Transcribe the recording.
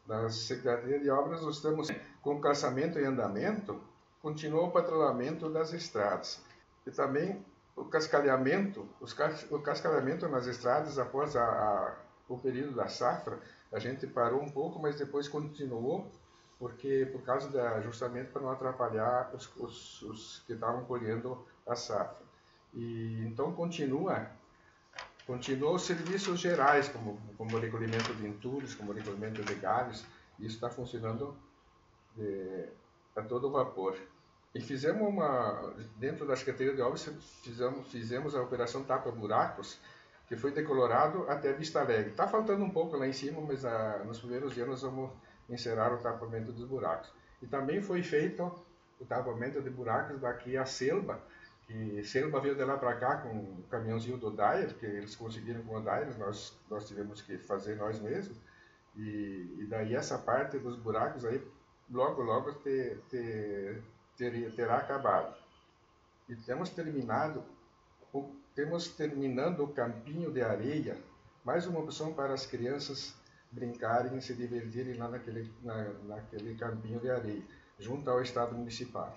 da Secretaria de Obras, nós estamos com o calçamento em andamento, continua o patrulhamento das estradas. E também o cascalhamento, o cascalhamento nas estradas após o período da safra, a gente parou um pouco, mas depois continuou, porque por causa justamente para não atrapalhar os que estavam colhendo a safra. E então continua os serviços gerais, como recolhimento de entulhos, como recolhimento de galhos, isso está funcionando a todo vapor. E dentro da Secretaria de Obras, fizemos a operação Tapa Buracos, que foi decolorado até Vista Alegre. Está faltando um pouco lá em cima, mas nos primeiros dias nós vamos encerrar o tapamento dos buracos. E também foi feito o tapamento de buracos daqui a Selva, que Selva veio de lá para cá com um caminhãozinho do Dyer, que eles conseguiram com o Dyer, nós tivemos que fazer nós mesmos. E daí essa parte dos buracos aí, logo terá acabado. E temos terminando o campinho de areia, mais uma opção para as crianças brincarem e se divertirem lá naquele campinho de areia, junto ao Estado Municipal.